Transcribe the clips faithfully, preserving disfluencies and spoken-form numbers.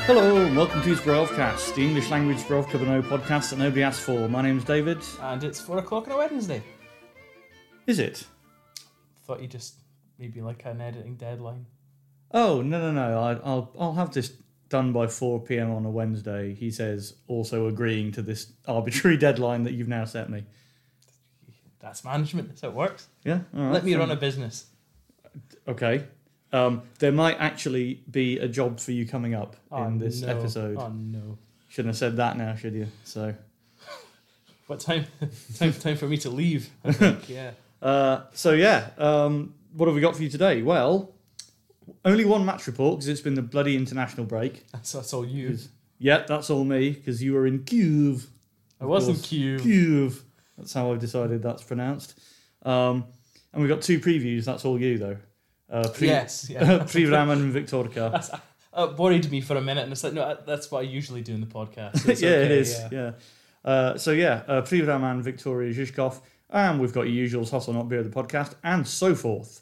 Hello and welcome to Zbrojovcast, the English language Zbrojovka Brno podcast that nobody asked for. My name's David. And it's four o'clock on a Wednesday. Is it? Thought you just maybe like an editing deadline. Oh, no, no, no. I, I'll I'll have this done by four p.m. on a Wednesday, he says, also agreeing to this arbitrary deadline that you've now set me. That's management. That's how it works. Yeah? All right, Let me fine. run a business. Okay. Um, there might actually be a job for you coming up Oh, in this no. episode. Oh, no. Shouldn't have said that now, should you? So, What time? time time for me to leave, I think, yeah. uh, so yeah, um, what have we got for you today? Well, only one match report because it's been the bloody international break. That's, that's all you. Yeah, that's all me because you were in Kyiv. I wasn't course. Q. Kyiv. That's how I've decided that's pronounced. Um, and we've got two previews. That's all you though. Uh, pre- Yes, yeah. Privram and Viktorka. That's, uh, worried me for a minute, and it's like, no, that's what I usually do in the podcast. So it's yeah, okay, it is. Yeah. Yeah. Uh, so yeah, uh, Privram and Victoria Zhizhkov, and we've got your usuals, Hustle Not Beer, the podcast, and so forth.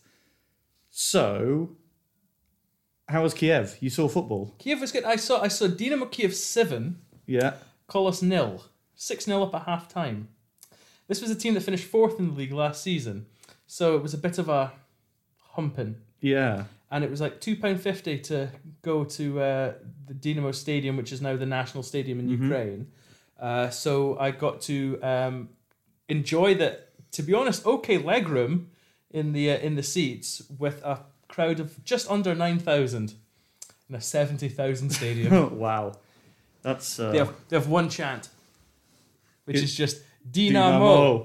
So, how was Kiev? You saw football? Kiev was good. I saw I saw Dynamo Kiev seven, Yeah. Kolos nil, six nil up at half time. This was a team that finished fourth in the league last season, so it was a bit of a humping. Yeah. And it was like two pounds fifty to go to uh, the Dynamo Stadium, which is now the national stadium in Mhm. Ukraine. Uh, so I got to um, enjoy that, to be honest, okay legroom in the uh, in the seats with a crowd of just under nine thousand in a seventy thousand stadium. Wow. That's... Uh, They have they have one chant, which It- is just Dynamo,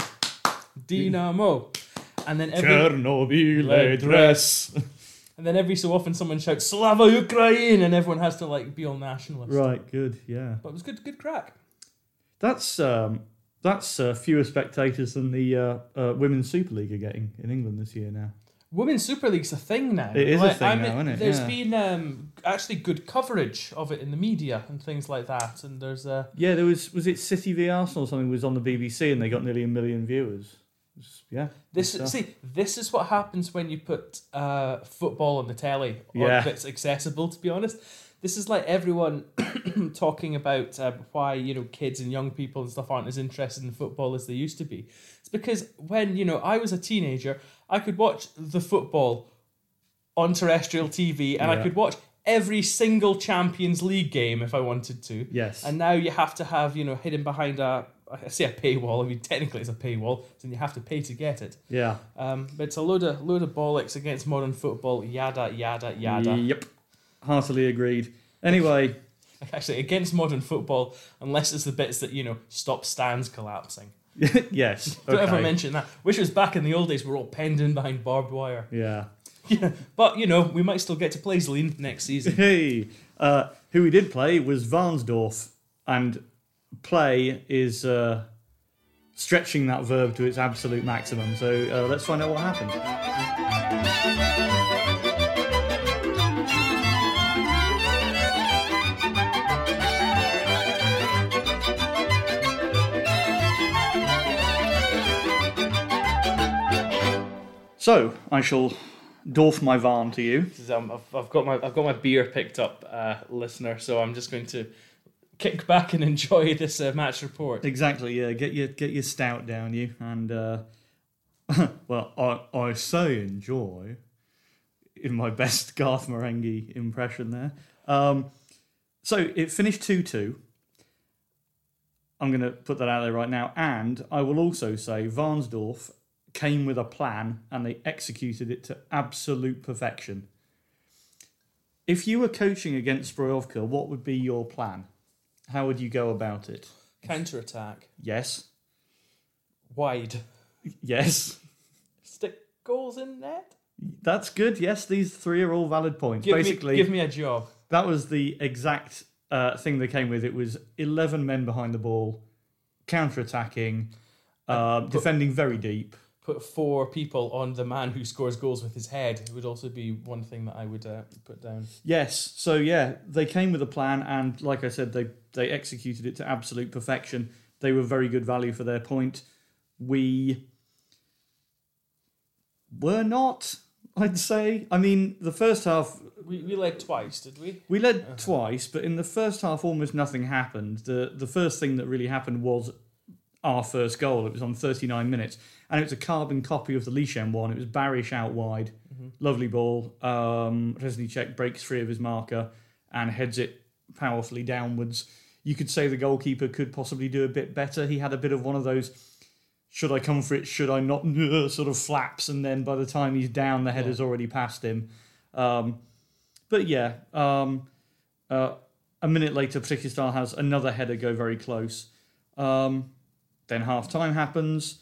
Dynamo, and then every Chernobyl dress. and then every so often someone shouts Slava Ukraine, and everyone has to like be all nationalist. Right, good, yeah. But it was good, good crack. That's um, that's uh, fewer spectators than the uh, uh, Women's Super League are getting in England this year now. Women's Super League's a thing now. It is a thing I now, isn't it? There's Yeah. been um, actually good coverage of it in the media and things like that. And there's uh, Yeah, there was, was it City v Arsenal or something was on the B B C and they got nearly a million viewers. It was- yeah. this. good stuff. See, this is what happens when you put uh, football on the telly, or Yeah. if it's accessible. To be honest, this is like everyone talking about uh, why you know kids and young people and stuff aren't as interested in football as they used to be. It's because when you know I was a teenager, I could watch the football on terrestrial T V, and Yeah. I could watch every single Champions League game if I wanted to. Yes. And now you have to have, you know, hidden behind a, I say a paywall. I mean, technically it's a paywall, so you have to pay to get it. yeah. Um, but it's a load of load of bollocks against modern football. Yada yada yada. Yep. Heartily agreed. Anyway, Actually, against modern football, unless it's the bits that you know stop stands collapsing. yes. Don't okay. ever mention that. Wish it was back in the old days. We're all penned in behind barbed wire. Yeah. Yeah, but you know we might still get to play Zlin next season. Hey, uh, who we did play was Varnsdorf, and play is uh, stretching that verb to its absolute maximum. So uh, let's find out what happened. So I shall Dorf my Varn to you. This is, um, I've, I've got my I've got my beer picked up, uh, listener. So I'm just going to kick back and enjoy this uh, match report. Exactly, yeah. Get your get your stout down, you, and uh, well, I I say enjoy in my best Garth Marenghi impression there. Um, so it finished two two. I'm going to put that out there right now, and I will also say Varnsdorf came with a plan and they executed it to absolute perfection. If you were coaching against Zbrojovka, what would be your plan? How would you go about it? Counter attack, Yes. wide, Yes. stick goals in net. That's good. Yes, these three are all valid points. Give Basically, me, give me a job. that was the exact uh, thing they came with. It was eleven men behind the ball, counter-attacking, uh, defending very deep. Put four people on the man who scores goals with his head. It would also be one thing that I would uh, put down. Yes. So, yeah, they came with a plan, and like I said, they, they executed it to absolute perfection. They were very good value for their point. We were not I'd say. I mean, the first half, We we led twice, did we? we led Uh-huh. twice, but in the first half, almost nothing happened. The the first thing that really happened was our first goal. It was on thirty-nine minutes, and it was a carbon copy of the Lishem one. It was Barish out wide, Mm-hmm. lovely ball. Um, Reznicek breaks free of his marker and heads it powerfully downwards. You could say the goalkeeper could possibly do a bit better. He had a bit of one of those, should I come for it, should I not, sort of flaps, and then by the time he's down, the header's Yeah. already past him. Um, but yeah, um, uh, a minute later, Prikistal has another header go very close. Um, then half-time happens.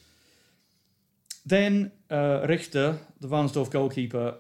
Then uh, Richter, the Varnsdorf goalkeeper,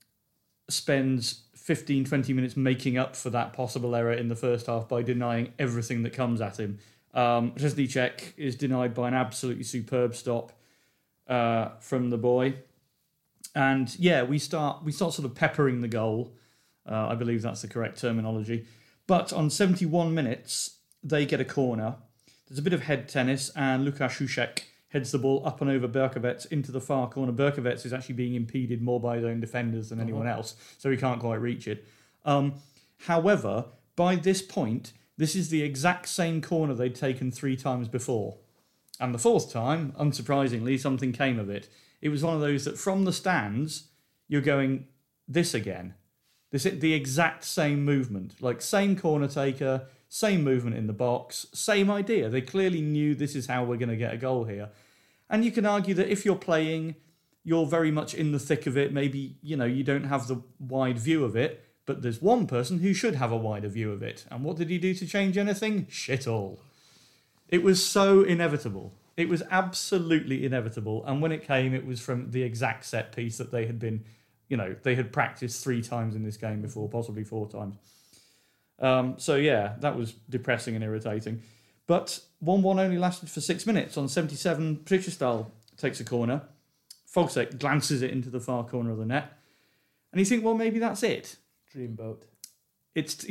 spends fifteen, twenty minutes making up for that possible error in the first half by denying everything that comes at him. Um, Reznicek is denied by an absolutely superb stop uh, from the boy. And yeah, we start we start sort of peppering the goal. Uh, I believe that's the correct terminology. But on seventy-one minutes, they get a corner. There's a bit of head tennis, and Lukas Szuszek heads the ball up and over Berkovets into the far corner. Berkovets is actually being impeded more by his own defenders than anyone Uh-huh. else, so he can't quite reach it. Um, however, by this point, this is the exact same corner they'd taken three times before. And the fourth time, unsurprisingly, something came of it. It was one of those that from the stands, you're going, this again. This the exact same movement. Like, same corner taker, same movement in the box, same idea. They clearly knew this is how we're going to get a goal here. And you can argue that if you're playing, you're very much in the thick of it. Maybe, you know, you don't have the wide view of it, but there's one person who should have a wider view of it. And what did he do to change anything? Shit all. It was so inevitable. It was absolutely inevitable. And when it came, it was from the exact set piece that they had been, you know, they had practiced three times in this game before, possibly four times. Um, so yeah, that was depressing and irritating. But one one only lasted for six minutes. On seventy-seven, Prikistal takes a corner. Folsek glances it into the far corner of the net. And you think, well, maybe that's it. Dreamboat. It's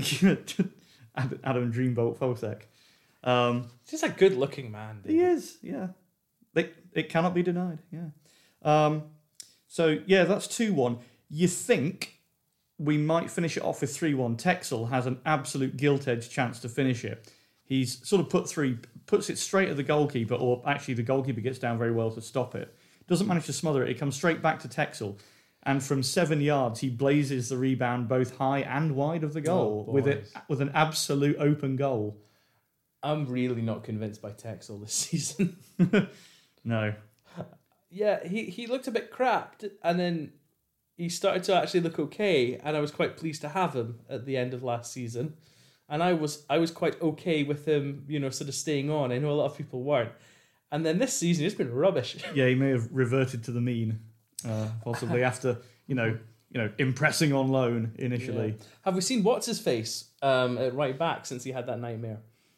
Adam Dreamboat Folsek. Um, He's a good-looking man. he is, yeah. It, it cannot be denied, yeah. Um, so, yeah, that's two one. You think we might finish it off with three one. Texel has an absolute gilt-edged chance to finish it. He's sort of put three, puts it straight at the goalkeeper, or actually the goalkeeper gets down very well to stop it. Doesn't manage to smother it. It comes straight back to Texel. And from seven yards, he blazes the rebound both high and wide of the goal Oh, with it boys. with an absolute open goal. I'm really not convinced by Texel this season. No. Yeah, he, he looked a bit cracked, and then he started to actually look okay, and I was quite pleased to have him at the end of last season. And I was I was quite okay with him, you know, sort of staying on. I know a lot of people weren't. And then this season, it's been rubbish. Yeah, he may have reverted to the mean, uh, possibly after, you know, you know, impressing on loan initially. Yeah. Have we seen what's his face um, at right back since he had that nightmare?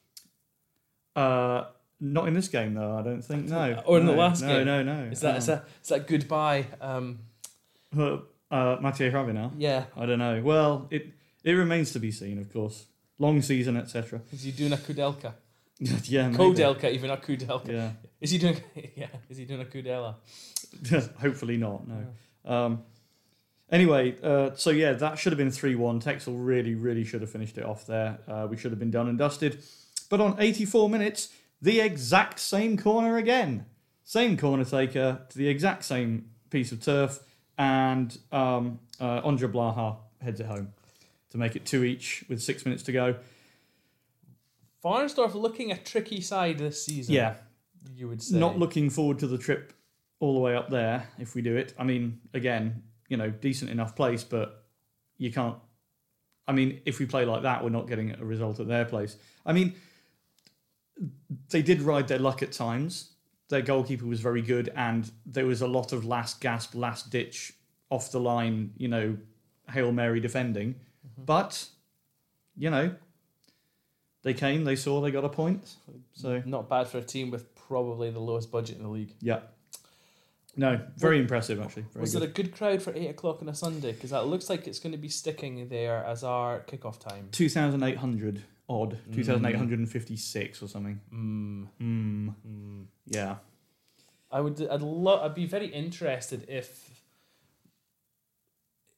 Uh, not in this game though, I don't think. No. Or in the No, last no, game? No, no, no. Is that is that is that goodbye? Um, Uh, uh, Mathieu Ravenel? yeah, I don't know. Well, it it remains to be seen, of course. Long season, et cetera. is he doing a Kudelka? Yeah, maybe. Kodelka, even a Kudelka. Yeah. Is he doing? Yeah, is he doing a Kudela? Hopefully not. No. Um, anyway, uh, so yeah, that should have been three one. Texel really, really should have finished it off there. Uh, we should have been done and dusted. But on eighty-four minutes, the exact same corner again. Same corner taker to the exact same piece of turf. And um, uh, Ondra Blaha heads it home to make it two each with six minutes to go. Varnsdorf looking a tricky side this season. Yeah, you would say. not looking forward to the trip all the way up there if we do it. I mean, again, you know, decent enough place, but you can't. I mean, if we play like that, we're not getting a result at their place. I mean, they did ride their luck at times. Their goalkeeper was very good, and there was a lot of last gasp, last ditch, off the line, you know, Hail Mary defending. Mm-hmm. But, you know, they came, they saw, they got a point. So Not bad for a team with probably the lowest budget in the league. yeah. No, very impressive, actually. Very Was good. it a good crowd for eight o'clock on a Sunday? Because that looks like it's going to be sticking there as our kickoff time. two thousand eight hundred odd. two thousand eight hundred fifty-six or something. Mm. Mm. Mm. Yeah. I would. I'd love. I'd be very interested if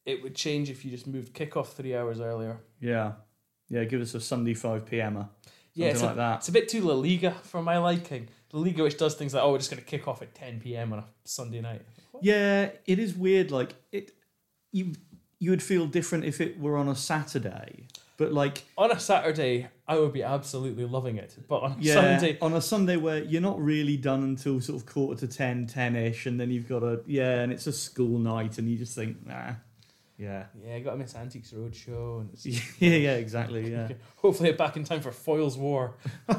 it would change if you just moved kickoff three hours earlier. Yeah. Yeah, give us a Sunday five p.m. Something Yeah, it's like a, that. It's a bit too La Liga for my liking. La Liga, which does things like, oh, we're just going to kick off at ten p.m. on a Sunday night. What? Yeah, it is weird. Like, it, you you would feel different if it were on a Saturday. But, like... On a Saturday, I would be absolutely loving it. But on a yeah, Sunday... on a Sunday where you're not really done until sort of quarter to ten, ten-ish, and then you've got a... Yeah, and it's a school night, and you just think, nah... Yeah. Yeah, you got to miss Antiques Roadshow. And it's, yeah, yeah, exactly, yeah. Hopefully it's back in time for Foyle's War.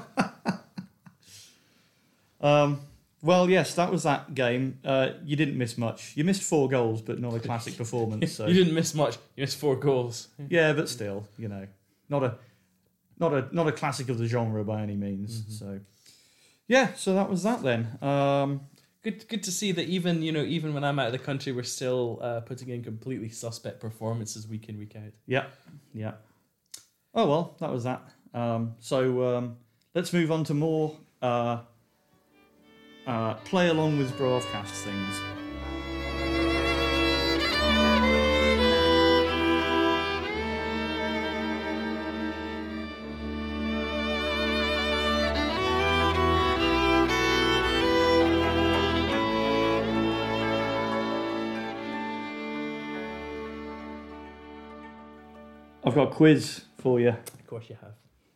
um, well, yes, that was that game. Uh, you didn't miss much. You missed four goals, but not a classic performance. So. You didn't miss much. You missed four goals. Yeah, but still, you know, not a not a not a classic of the genre by any means. Mm-hmm. So, yeah, so that was that then. Um, Good, good to see that even you know even when I'm out of the country, we're still uh, putting in completely suspect performances week in week out. Yeah, yeah. Oh well, that was that. Um, so um, let's move on to more uh, uh, play along with broadcast things. I've got a quiz for you. Of course you have.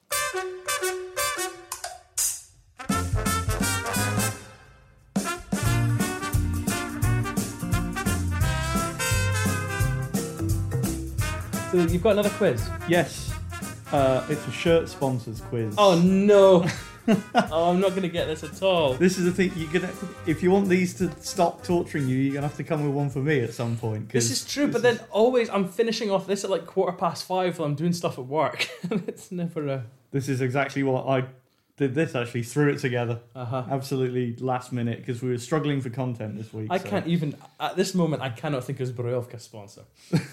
So you've got another quiz? Yes. Uh, it's a shirt sponsors quiz. Oh no! Oh, I'm not going to get this at all. This is the thing. You're gonna, if you want these to stop torturing you, you're gonna have to come with one for me at some point. This is true, but then always I'm finishing off this at like quarter past five while I'm doing stuff at work. It's never a. This is exactly what I did. This actually threw it together. Uh-huh. Absolutely last minute because we were struggling for content this week. I so. can't even at this moment. I cannot think of Zbrojovka sponsor.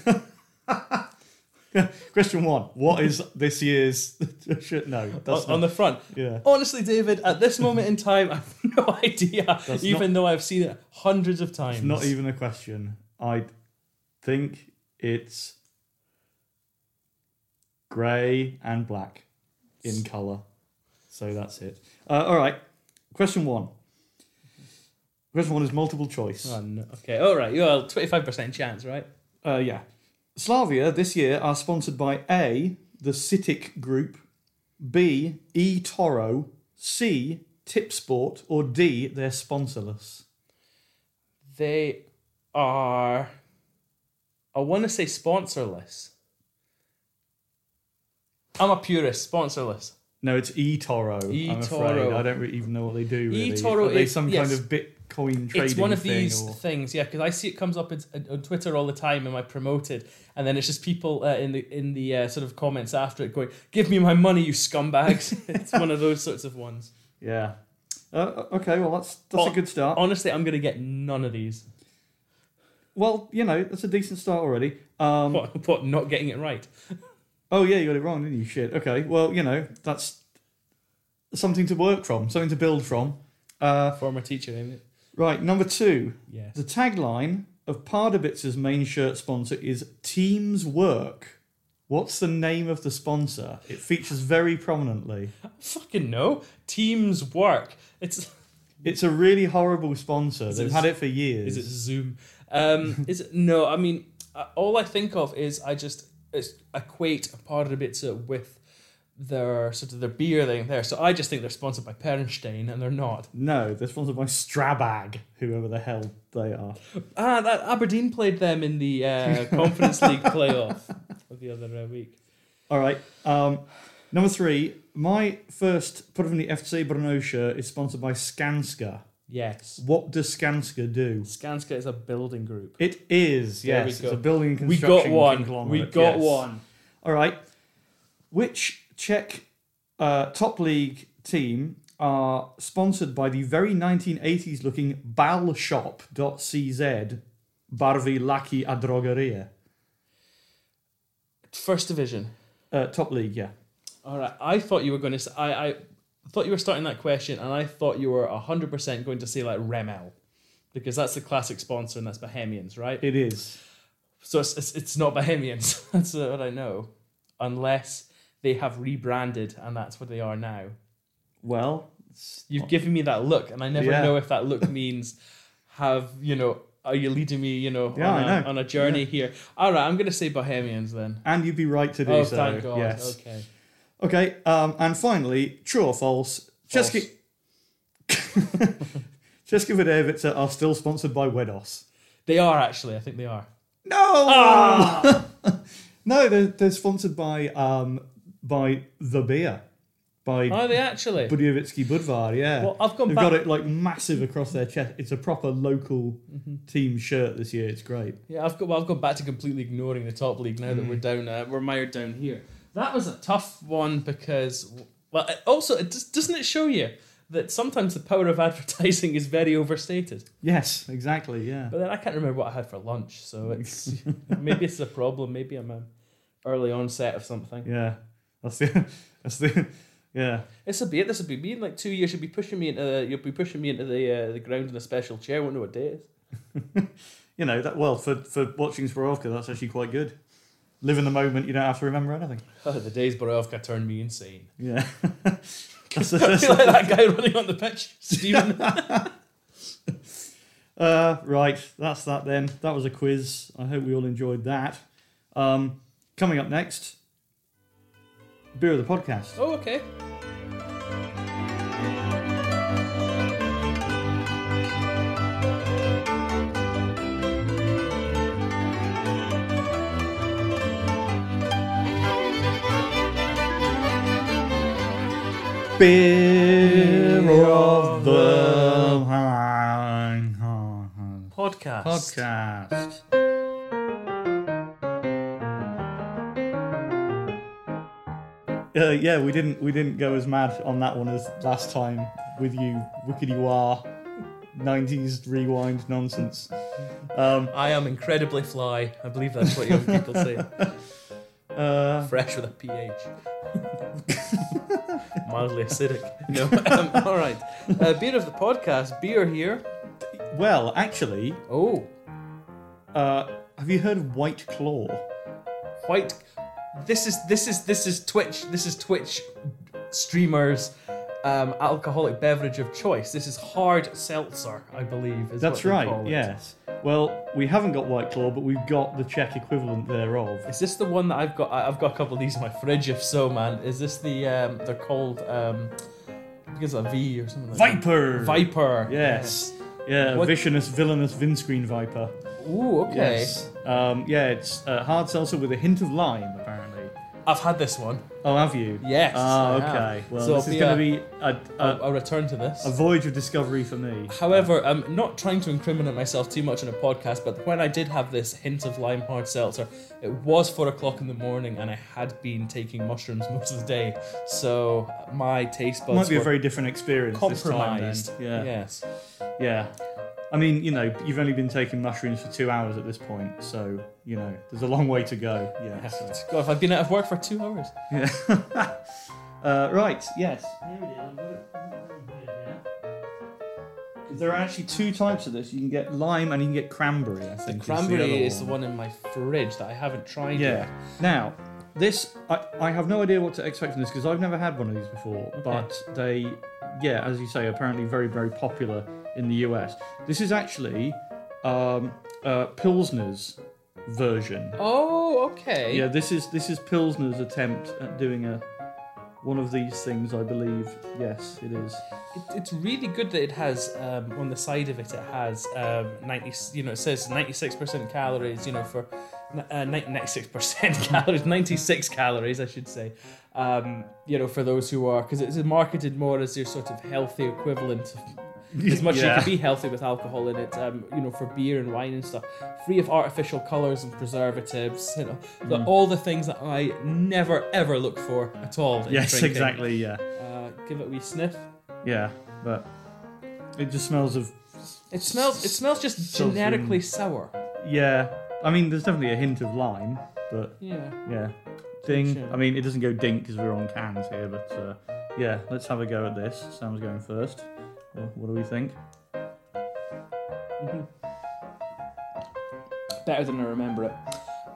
Question one. What is this year's... no. That's on, on the front. Yeah. Honestly, David, at this moment in time, I have no idea, That's even not, though I've seen it hundreds of times. It's not even a question. I think it's grey and black in colour. So that's it. Uh, all right. Question one. Question one is multiple choice. Oh, no. Okay, all right. Well, twenty-five percent chance, right? Uh, yeah. Slavia this year are sponsored by A, the Citic Group, B, eToro, C, Tipsport, or D, they're sponsorless. They are... I want to say sponsorless. I'm a purist. Sponsorless. No, it's eToro. eToro. I'm afraid. I don't really even know what they do. Really. eToro Are they is some yes, kind of Bitcoin trading? It's one of thing these or? things, yeah. Because I see it comes up in, on Twitter all the time, and I promote it, and then it's just people uh, in the in the uh, sort of comments after it going, "Give me my money, you scumbags!" It's one of those sorts of ones. Yeah. Uh, okay. Well, that's that's oh, a good start. Honestly, I'm gonna get none of these. Well, you know, that's a decent start already. Um, what, what? Not getting it right? Oh yeah, you got it wrong, didn't you? Shit. Okay. Well, you know, that's something to work from, something to build from. Uh, Former teacher, isn't it? Right, number two. Yes. The tagline of Pardubitz's main shirt sponsor is Teams Work. What's the name of the sponsor? It features very prominently. I fucking know. Teams Work. It's It's a really horrible sponsor. Is They've it- had it for years. Is it Zoom? Um, is it no? I mean, uh, all I think of is I just is equate Pardubice with their sort of their beer thing there. So I just think they're sponsored by Pernstein, and they're not. No, they're sponsored by Strabag, whoever the hell they are. Ah, that Aberdeen played them in the uh, Conference League playoff of the other uh, week. All right. Um, number three. My first put from the F C Brno shirt is sponsored by Skanska. Yes. What does Skanska do? Skanska is a building group. It is, There we yes. go. It's a building and We construction got one. conglomerate. We got yes. one. All right. Which Czech uh, top league team are sponsored by the very nineteen eighties looking balshop dot c z Barvy Laki a Drogeria? First division. Uh, top league, yeah. All right. I thought you were going to say... I, I thought you were starting that question, and I thought you were one hundred percent going to say like Remel, because that's the classic sponsor, and that's Bohemians, right? It is. So it's it's, it's not Bohemians. That's what I know, unless they have rebranded and that's what they are now. Well, you've given me that look, and I never Yeah. know if that look means have you know. Are you leading me, you know, Yeah, on, I a, know. on a journey Yeah. here? All right, I'm going to say Bohemians then. And you'd be right to do Oh, so. thank God. Yes. Okay. Okay. Um, and finally, true or false? False. Česky Česky Vidévice are still sponsored by Wedos. They are actually. I think they are. No. Ah! No, they're, they're sponsored by um by the beer, by Are they actually? Budějovický Budvar. Yeah. Well, I've gone They've back. got it like massive across their chest. It's a proper local Mm-hmm. team shirt this year. It's great. Yeah, I've got. Well, I've gone back to completely ignoring the top league now that Mm. we're down. Uh, we're mired down here. That was a tough one because, well, it also it just, doesn't it show you that sometimes the power of advertising is very overstated. Yes, exactly. Yeah. But then I can't remember what I had for lunch, so it's maybe it's a problem. Maybe I'm a early onset of something. Yeah. That's the. That's the. Yeah. This will be it. This will be me in like two years. You'll be pushing me into the. You'll be pushing me into the uh, the ground in a special chair. I won't know what day it is. You know that well for for watching Zbrojovka. That's actually quite good. Live in the moment. You don't have to remember anything. Oh, the days Borowka turned me insane. Yeah. That's I the, feel like that guy running on the pitch, Stephen. uh, right. That's that then. That was a quiz. I hope we all enjoyed that. Um, coming up next, beer of the podcast. Oh, okay. Beer of the Podcast. podcast. Uh, yeah, we didn't we didn't go as mad on that one as last time with you wickedy wah nineties rewind nonsense. Um, I am incredibly fly. I believe that's what young people say. uh, Fresh with a pH. Mildly acidic. No. Um, all right. Uh, beer of the podcast. Beer here. well, actually, Oh, uh, have you heard of White Claw? white. This is this is this is Twitch. This is Twitch streamers. Um, alcoholic beverage of choice. This is hard seltzer, I believe. Is That's what they right. call it. Yes. Well, we haven't got White Claw, but we've got the Czech equivalent thereof. Is this the one that I've got? I- I've got a couple of these in my fridge. If so, man, is this the? Um, they're called. Um, I think it's a V or something. Like Viper. That. Viper. Yes. Yeah, a What- vicious, villainous Vindscreen Viper. Ooh, okay. Yes. Um, yeah, it's uh, hard seltzer with a hint of lime, apparently. I've had this one. Oh, have you? Yes. Ah, I have. okay. Well, So this it'll is be going a- to be a, I'll, a, I'll return to this. a voyage of discovery for me. However, I'm not trying to incriminate myself too much in a podcast, but when I did have this hint of lime hard seltzer, it was four o'clock in the morning and I had been taking mushrooms most of the day. So my taste buds Might be a were very different experience this time, then. compromised. Yeah. Yes. Yeah. I mean, you know, you've only been taking mushrooms for two hours at this point, so, you know, there's a long way to go. Yeah. so- God, if I've been out of work for two hours. Yeah. uh, right, yes. Because there are actually two types of this. You can get lime and you can get cranberry, I The think. cranberry is is the, the, one in my fridge that I haven't tried Yeah. yet. Now, this, I, I have no idea what to expect from this because I've never had one of these before. Okay. But they, yeah, as you say, apparently very, very popular in the U S. This is actually um, uh, Pilsner's version. Oh, okay. Yeah, this is this is Pilsner's attempt at doing a one of these things, I believe. Yes, it is. It, it's really good that it has um, on the side of it. It has um, ninety. You know, it says ninety-six percent calories. You know, for uh, ninety-six percent calories, ninety-six calories, I should say. Um, you know, for those who are, because it's marketed more as your sort of healthy equivalent. As much as you Yeah. can be healthy with alcohol in it, um, you know, for beer and wine and stuff, free of artificial colours and preservatives, you know, the, all the things that I never ever look for at all. In Yes, drinking. exactly. Yeah, Uh, give it a wee sniff. yeah, but it just smells of It smells. It smells just Something- generically sour. yeah. I mean, there's definitely a hint of lime, but Yeah. yeah, ding. Sure. I mean, it doesn't go dink because we're on cans here, but uh, yeah, let's have a go at this. Sam's going first. Well, what do we think? Mm-hmm. Better than I remember it.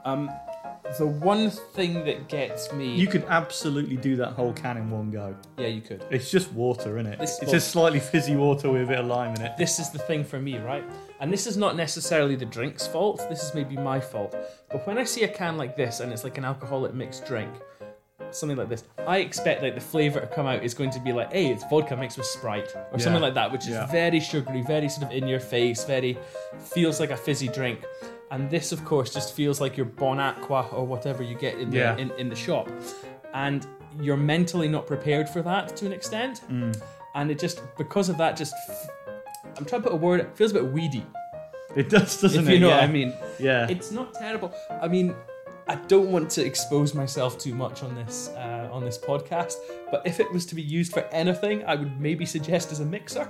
Um, the one thing that gets me... You could absolutely do that whole can in one go. Yeah, you could. It's just water, isn't it? This- it's well- just slightly fizzy water with a bit of lime in it. This is the thing for me, right? And this is not necessarily the drink's fault. This is maybe my fault. But when I see a can like this and it's like an alcoholic mixed drink, something like this, I expect like the flavour to come out is going to be like, hey, it's vodka mixed with Sprite or Yeah. something like that, which is Yeah. very sugary, very sort of in your face, very feels like a fizzy drink. And this, of course, just feels like your Bon Aqua or whatever you get in the Yeah. in, in the shop, and you're mentally not prepared for that to an extent. Mm. And it just because of that, just f- I'm trying to put a word. It feels a bit weedy, It does, doesn't if it? you know yeah. what I mean. Yeah. It's not terrible. I mean, I don't want to expose myself too much on this uh, on this podcast, but if it was to be used for anything, I would maybe suggest as a mixer.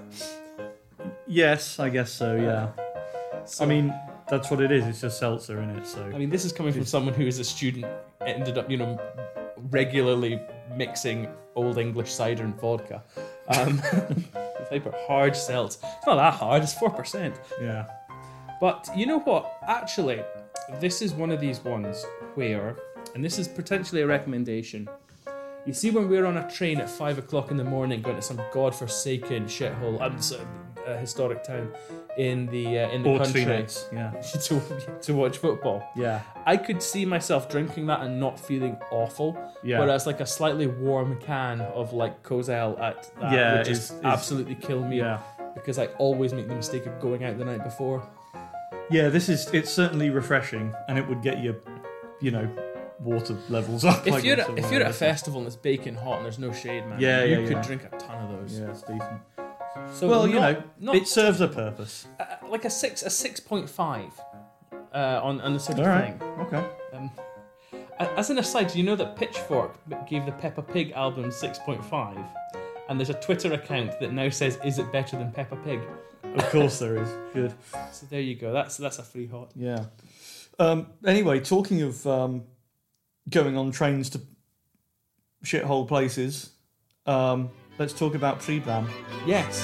Yes, I guess so, yeah. So, I mean, that's what it is. It's just seltzer in it, so... I mean, this is coming from someone who, as a student, ended up, you know, regularly mixing Old English cider and vodka. Um, type of hard seltz. It's not that hard. It's four percent. yeah. But you know what? Actually, this is one of these ones where, and this is potentially a recommendation. You see, when we're on a train at five o'clock in the morning, going to some godforsaken shithole, um, so, uh, historic town in the uh, in the Or country Kleenex, yeah. to to watch football, Yeah. I could see myself drinking that and not feeling awful. Yeah. Whereas, like a slightly warm can of like Kozel at that Yeah, would just is- is- absolutely kill me. Yeah. Because I always make the mistake of going out the night before. Yeah, this is... It's certainly refreshing, and it would get your, you know, water levels up. If I you're guess, at, or if you're at a whatever. fester and it's baking hot and there's no shade, man, Yeah, you yeah, could yeah. drink a ton of those. Yeah, it's decent. So Well, you not- know, not it serves a purpose. uh, like a six, a six point five uh, on on the sort of All right. thing. Okay. Um, a- as an aside, do you know that Pitchfork gave the Peppa Pig album six point five, and there's a Twitter account that now says, "Is it better than Peppa Pig?" Of course there is. Good. So there you go. That's that's a free hot. Yeah. Um, anyway, talking of um, going on trains to shithole places, um, let's talk about Pribram. Yes.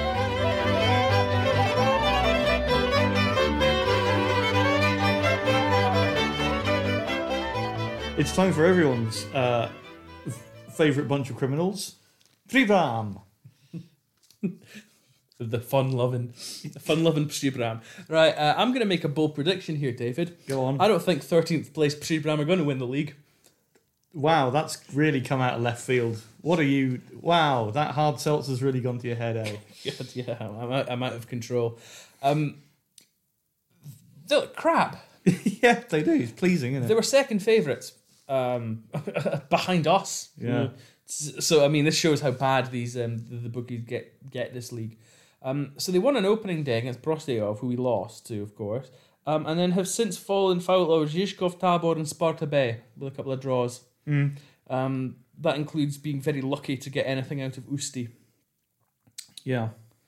It's time for everyone's uh, f- favourite bunch of criminals, Pribram. The fun-loving, the fun-loving Pribram. Right, uh, I'm going to make a bold prediction here, David. Go on. I don't think thirteenth place Pribram are going to win the league. Wow, that's really come out of left field. What are you... Wow, that hard seltzer's really gone to your head, eh? God, yeah, I'm out, I'm out of control. Um, they look crap. Yeah, they do. It's pleasing, isn't They it? were second favourites um, behind us. Yeah. So I mean, this shows how bad these um, the, the bookies get get this league. Um, so they won an opening day against Brostejov, who we lost to, of course, um, and then have since fallen foul of Zizkov, Tabor, and Sparta Bay with a couple of draws. Mm. Um, that includes being very lucky to get anything out of Usti. Yeah.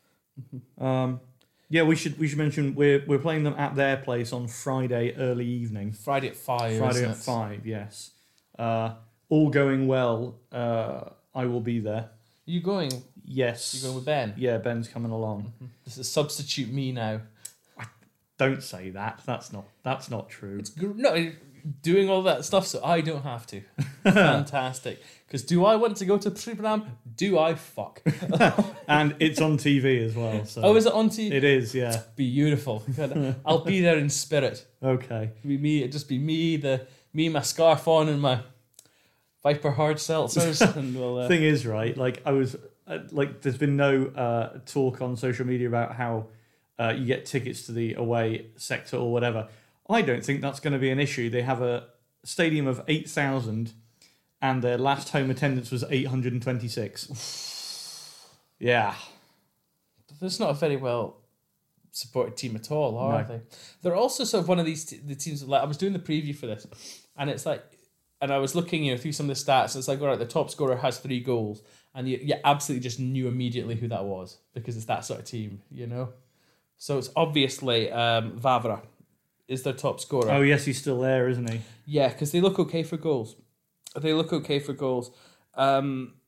Um, yeah, we should we should mention we're we're playing them at their place on Friday early evening. Friday at five. Friday isn't at it? five. Yes. Uh, all going well. Uh, I will be there. You going? Yes. You going with Ben? Yeah, Ben's coming along. This is substitute me now. Don't say that. That's not that's not true. It's gr- no doing all that stuff so I don't have to. Fantastic. Because do I want to go to Pribram? Do I fuck? And it's on T V as well. So Oh, is it on T V? It is. Yeah. Beautiful. God, I'll be there in spirit. Okay. It'll be me. It'll just be me, the me, my scarf on, and my Viper hard seltzers, and we'll. Uh, Thing is, right? Like I was, uh, like, there's been no uh, talk on social media about how uh, you get tickets to the away sector or whatever. I don't think that's going to be an issue. They have a stadium of eight thousand, and their last home attendance was eight hundred and twenty-six. Yeah. That's not a very well supported team at all, are No. they? They're also sort of one of these t- the teams. Like I was doing the preview for this, and it's like, and I was looking, you know, through some of the stats. And it's like, all right, the top scorer has three goals, and you, you absolutely just knew immediately who that was because it's that sort of team, you know. So it's obviously um, Vavra is their top scorer. Oh yes, he's still there, isn't he? Yeah, because they look okay for goals. They look okay for goals. Um,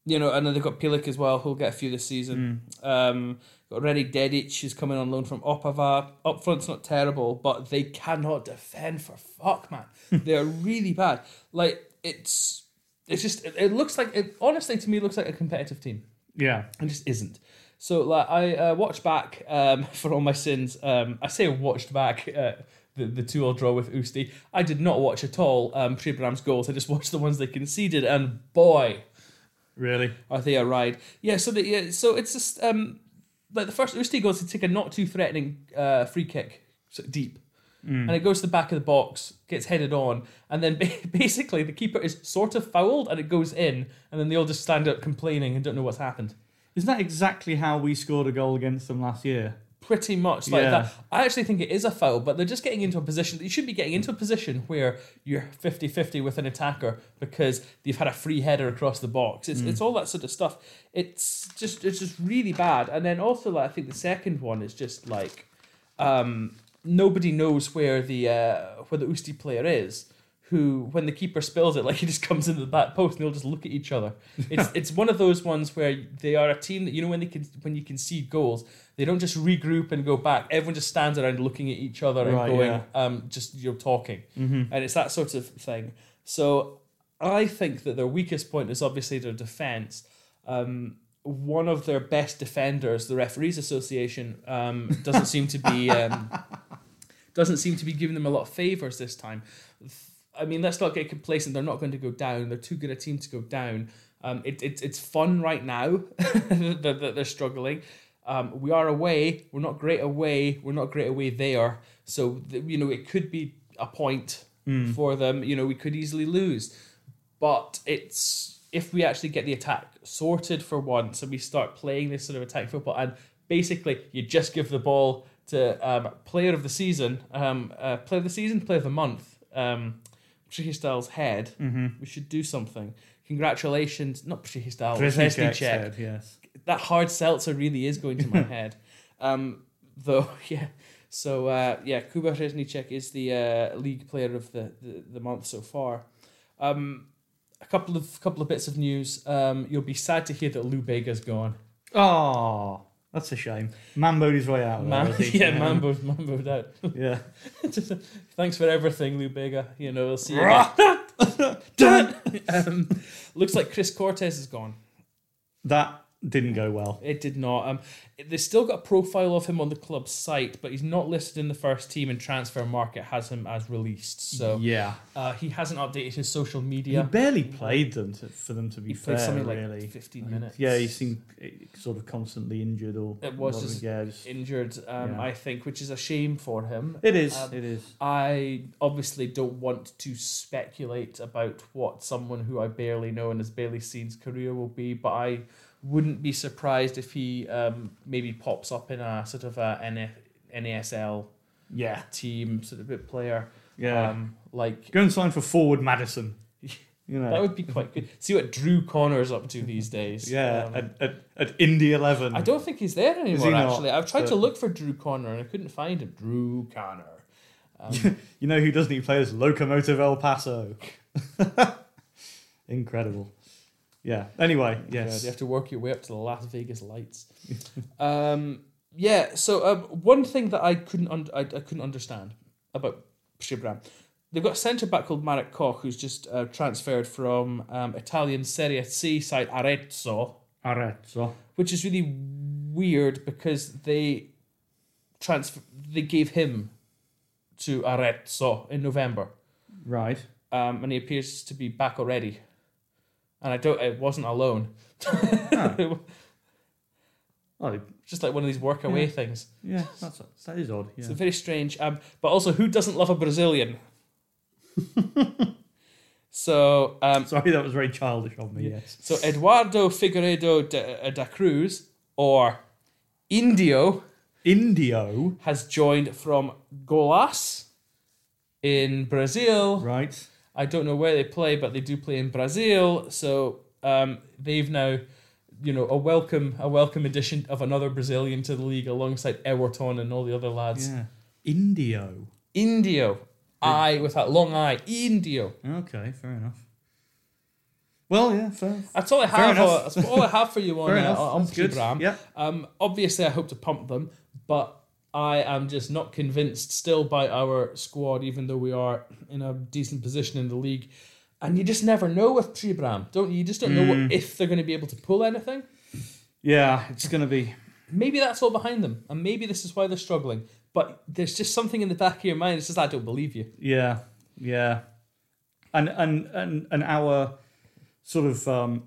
You know, and then they've got Pilik as well, who'll get a few this season. Mm. Um, got Reni Dedic, who's coming on loan from Opava. Up front's not terrible, but they cannot defend for fuck, man. They're really bad. Like, it's it's just, it, it looks like, it honestly, to me, looks like a competitive team. Yeah. It just isn't. So, like, I uh, watched back, um, for all my sins, um, I say watched back, uh, the, the two-all draw with Usti. I did not watch at all um, Przybram's goals. I just watched the ones they conceded, and boy... Really? Are they a ride? Yeah, so the, yeah, so it's just um like the first Usti goes to take a not too threatening uh, free kick, so deep, mm. and it goes to the back of the box, gets headed on, and then basically the keeper is sort of fouled, and it goes in, and then they all just stand up complaining and don't know what's happened. Isn't that exactly how we scored a goal against them last year? Pretty much like yeah. that. I actually think it is a foul, but they're just getting into a position. You should be getting into a position where you're fifty-fifty with an attacker because you've had a free header across the box. It's mm. it's all that sort of stuff. It's just it's just really bad. And then also, like, I think the second one is just like um, nobody knows where the uh, where the Usti player is. Who, when the keeper spills it, like he just comes into the back post and they'll just look at each other. It's it's one of those ones where they are a team that, you know, when they can when you concede goals, they don't just regroup and go back. Everyone just stands around looking at each other and right, going, yeah. um, just you're talking, mm-hmm. and it's that sort of thing. So I think that their weakest point is obviously their defense. Um, one of their best defenders, the Referees Association, um, doesn't seem to be um, doesn't seem to be giving them a lot of favors this time. I mean, let's not get complacent. They're not going to go down. They're too good a team to go down. Um, it, it, it's fun right now that, that they're struggling. Um, we are away. We're not great away. We're not great away there. So, you know, it could be a point mm. for them. You know, we could easily lose. But it's if we actually get the attack sorted for once and we start playing this sort of attack football, and basically you just give the ball to um, player of the season, um, uh, player of the season, player of the month, um, Przyjistyl's head, mm-hmm. we should do something. Congratulations, not Przyjistyl, Rzeźniczek's Rzeźniczek. head, yes. That hard seltzer really is going to my head. Um, though, yeah. So, uh, yeah, Kuba Rzeźniczek is the uh, league player of the, the, the month so far. Um, a couple of couple of bits of news. Um, you'll be sad to hear that Lou Bega's gone. Oh, that's a shame. Mamboed his way out. Man, there, yeah, yeah, Mamboed, Mamboed out. Yeah. Just, uh, thanks for everything, Lou Bega. You know, we'll see you again. um, looks like Chris Cortez is gone. That didn't go well. It did not. Um, they still got a profile of him on the club's site, but he's not listed in the first team, and Transfer Market has him as released. So yeah, uh, he hasn't updated his social media. He barely played them to, for them to be he fair. Played something really, like fifteen minutes. Yeah, he seemed sort of constantly injured or it was just yeah, just, injured. Um, yeah. I think, which is a shame for him. It is. Um, it is. I obviously don't want to speculate about what someone who I barely know and has barely seen's career will be, but I wouldn't be surprised if he um, maybe pops up in a sort of a N A S L yeah. team sort of bit player. Yeah, um, like go and sign for Forward Madison. You know that would be quite good. See what Drew Connor's up to these days. Yeah, um, at, at at Indy eleven. I don't think he's there anymore. He actually, not? I've tried but... to look for Drew Connor and I couldn't find him. Drew Connor. Um, you know who doesn't he play as Locomotive El Paso? Incredible. Yeah. Anyway, yes. God, you have to work your way up to the Las Vegas lights. um, yeah. So um, one thing that I couldn't un- I, I couldn't understand about Przybram, they've got a centre back called Marek Koch who's just uh, transferred from um, Italian Serie C side Arezzo. Arezzo. Which is really weird because they transfer they gave him to Arezzo in November. Right. Um, and he appears to be back already. And I don't. It wasn't alone. Oh. Oh, just like one of these work away yeah. things. Yeah, that's that is odd. Yeah. It's very strange. Um, but also, who doesn't love a Brazilian? so, um, sorry, that was very childish of me. Yeah. Yes. So Eduardo Figueiredo da, da Cruz, or Indio, Indio has joined from Goiás in Brazil. Right. I don't know where they play, but they do play in Brazil. So um, they've now, you know, a welcome a welcome addition of another Brazilian to the league alongside Everton and all the other lads. Yeah. Indio. Indio. I with that long I. Indio. Okay, fair enough. Well, yeah, fair. That's all I Fair have. enough. Uh, that's all I have for you on Fair uh, enough. on That's good. Bram. Yeah. Um, obviously, I hope to pump them, but I am just not convinced still by our squad, even though we are in a decent position in the league. And you just never know with Bram, don't you? You just don't know Mm. what, if they're going to be able to pull anything. Yeah, it's going to be. Maybe that's all behind them, and maybe this is why they're struggling. But there's just something in the back of your mind. It's just, I don't believe you. Yeah, yeah. And and and, and our sort of um,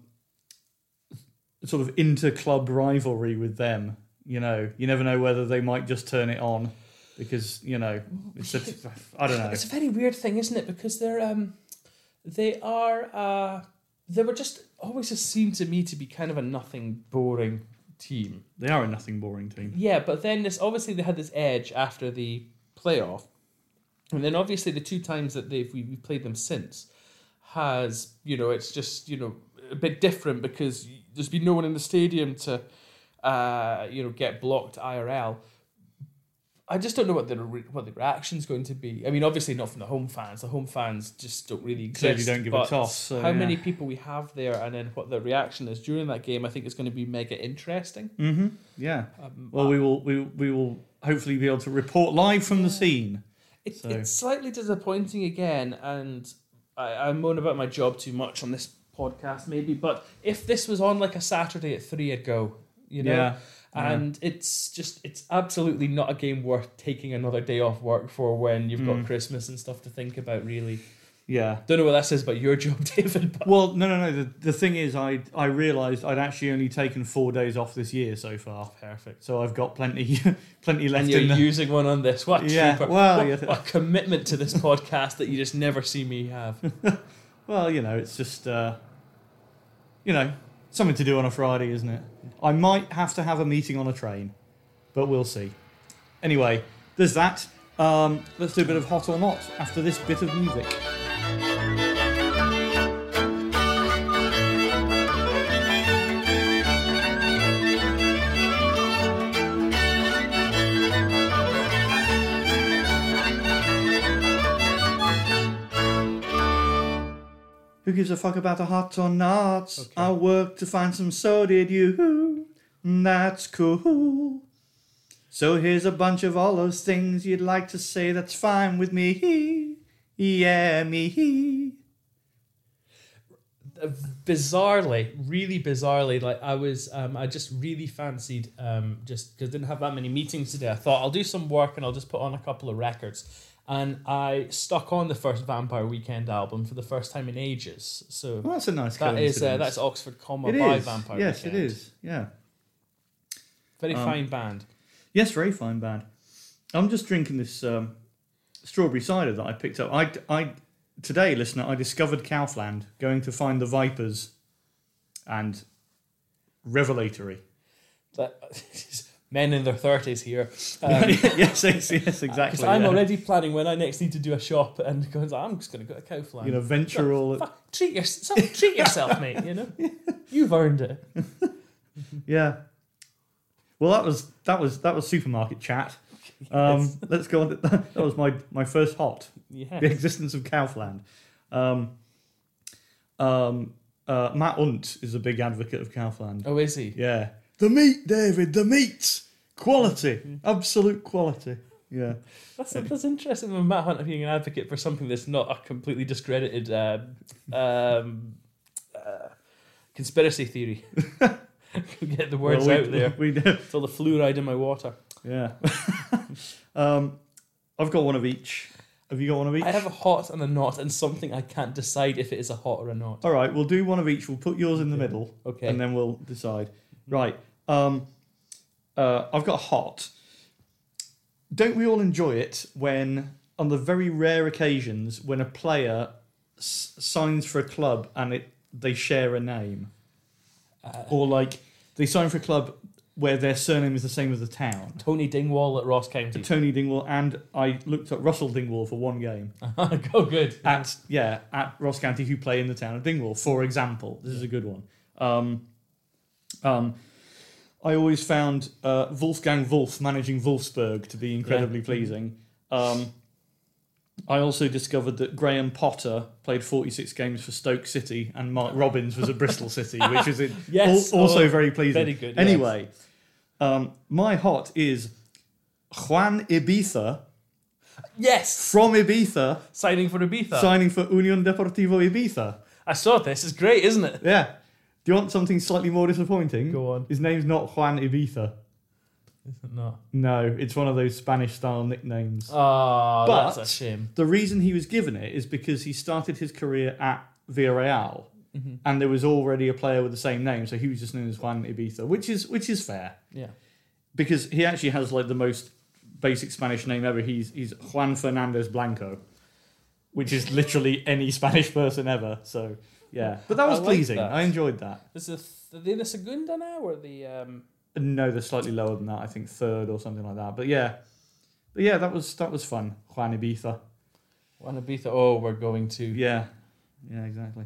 sort of inter-club rivalry with them. You know, you never know whether they might just turn it on because you know it's a, I don't know. It's a very weird thing, isn't it? Because they're um, they are uh, they were just always just seemed to me to be kind of a nothing, boring team. They are a nothing boring team. Yeah, but then this obviously they had this edge after the playoff, and then obviously the two times that they've we, we played them since has you know it's just you know a bit different because there's been no one in the stadium to uh, you know get blocked I R L. I just don't know what the re- what the reaction's going to be. I mean, obviously not from the home fans. The home fans just don't really exist. Clearly don't give a but toss, so, how yeah. many people we have there, and then what the reaction is during that game, I think is going to be mega interesting. Mm-hmm. Yeah. Um, Well, we will we we will hopefully be able to report live from the scene. It, So- It's slightly disappointing again, and I, I moan about my job too much on this podcast, maybe. But if this was on like a Saturday at three, I'd go. You know. Yeah. And it's just, it's absolutely not a game worth taking another day off work for when you've got Mm. Christmas and stuff to think about, really. Yeah. Don't know what that says about your job, David. But Well, no, no, no. The, the thing is, I I realised I'd actually only taken four days off this year so far, perfect. so I've got plenty plenty left And you're in the. using one on this. What a Yeah, trooper. well, what, yeah. what a commitment to this podcast that you just never see me have. Well, you know, it's just uh, you know something to do on a Friday, isn't it? I might have to have a meeting on a train, but we'll see. Anyway, there's that. Um, let's do a bit of hot or not after this bit of music. Who gives a fuck about a hot or not? Okay. I worked to find some, so did you. That's cool. So here's a bunch of all those things you'd like to say, that's fine with me. Yeah, me. Bizarrely, really bizarrely, like I was, um, I just really fancied, um, just because I didn't have that many meetings today. I thought I'll do some work and I'll just put on a couple of records. And I stuck on the first Vampire Weekend album for the first time in ages. So Well, that's a nice that is uh, coincidence. that's Oxford Comma It by is. Vampire Yes, Weekend. it is. Yeah. Very Um, fine band. Yes, very fine band. I'm just drinking this um, strawberry cider that I picked up. I, I today, listener, I discovered Kaufland going to find the Vipers, and revelatory. That, men in their thirties here. Um, yes, yes, yes, exactly. Because I'm yeah. already planning when I next need to do a shop and going, I'm just going to go to Kaufland. You know, venture all. Fuck, treat, yourself, treat yourself, mate, you know? You've earned it. Yeah. Well, that was that was that was supermarket chat. Um, Yes. Let's go on. To, that was my my first hot. Yeah. The existence of Kaufland. Um, um, uh, Matt Unt is a big advocate of Kaufland. Oh, is he? Yeah. The meat, David. The meat. Quality. Absolute quality. Yeah. That's, that's interesting with Matt Hunter being an advocate for something that's not a completely discredited um, um, uh, conspiracy theory. Get the words Well, we, out there. We do. It's all the fluoride in my water. Yeah. um, I've got one of each. Have you got one of each? I have a hot and a not and something I can't decide if it is a hot or a not. All right, we'll do one of each. We'll put yours in the middle. Okay. And then we'll decide. Right. Um, uh, I've got hot. Don't we all enjoy it when, on the very rare occasions, when a player s- signs for a club and it they share a name? Uh, Or like they sign for a club where their surname is the same as the town. Tony Dingwall at Ross County. Tony Dingwall, and I looked up Russell Dingwall for one game. Go good. At yeah, at Ross County, who play in the town of Dingwall, for example. This is a good one. Um, um, I always found uh, Wolfgang Wolf managing Wolfsburg to be incredibly Yeah. pleasing. Um, I also discovered that Graham Potter played forty-six games for Stoke City and Mark Robbins was at Bristol City, which is it, Yes. al- also Oh, very pleasing. very good, yes. Anyway, um, my hot is Juan Ibiza Yes. from Ibiza Signing for Ibiza. signing for Union Deportivo Ibiza. I saw this. It's great, isn't it? Yeah. Do you want something slightly more disappointing? Go on. His name's not Juan Ibiza. No. No, it's one of those Spanish-style nicknames. Oh, But- that's a shame. The reason he was given it is because he started his career at Villarreal, Mm-hmm. and there was already a player with the same name, so he was just known as Juan Ibiza, which is which is fair Yeah. because he actually has like the most basic Spanish name ever. He's he's Juan Fernandez Blanco, which is literally any Spanish person ever. So yeah, but that I was like pleasing. that. I enjoyed that. Is it are they in the Segunda now or the um No, they're slightly lower than that. I think third or something like that. But yeah, but yeah, that was that was fun. Juan Ibiza. Juan Ibiza? Oh, we're going to. Yeah, yeah, exactly.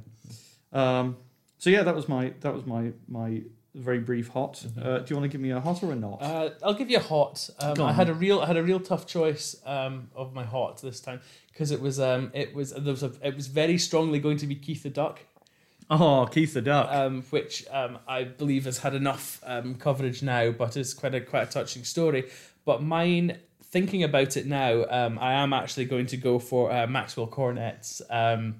Um, so yeah, that was my that was my my very brief hot. Uh, do you want to give me a hot or a not? Uh, I'll give you a hot. Um, Go I on. had a real, I had a real tough choice um, of my hot this time because it was, um, it was, there was a, it was very strongly going to be Keith the Duck, oh, Keith the Duck. um, which um, I believe has had enough um, coverage now, but is quite a quite a touching story. But mine, thinking about it now, um, I am actually going to go for uh, Maxwell Cornet's um,